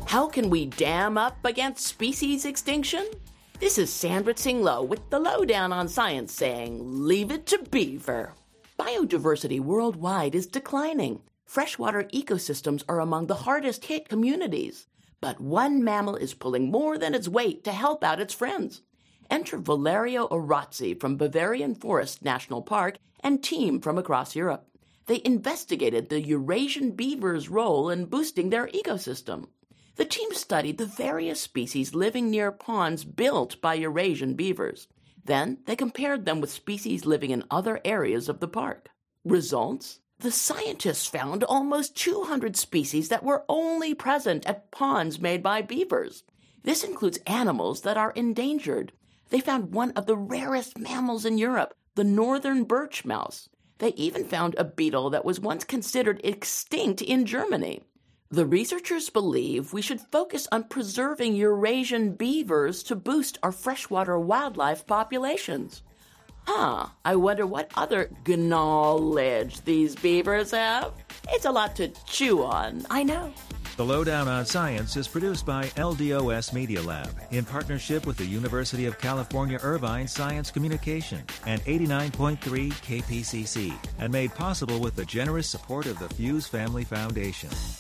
How can we dam up against species extinction? This is Sandra Tsing Loh with the Lowdown on Science saying, leave it to beaver. Biodiversity worldwide is declining. Freshwater ecosystems are among the hardest hit communities. But one mammal is pulling more than its weight to help out its friends. Enter Valerio Orazzi from Bavarian Forest National Park and team from across Europe. They investigated the Eurasian beaver's role in boosting their ecosystem. The team studied the various species living near ponds built by Eurasian beavers. Then they compared them with species living in other areas of the park. Results? The scientists found almost 200 species that were only present at ponds made by beavers. This includes animals that are endangered. They found one of the rarest mammals in Europe, the northern birch mouse. They even found a beetle that was once considered extinct in Germany. The researchers believe we should focus on preserving Eurasian beavers to boost our freshwater wildlife populations. I wonder what other knowledge these beavers have. It's a lot to chew on, I know. The Lowdown on Science is produced by LDOS Media Lab in partnership with the University of California Irvine Science Communication and 89.3 KPCC and made possible with the generous support of the Fuse Family Foundation.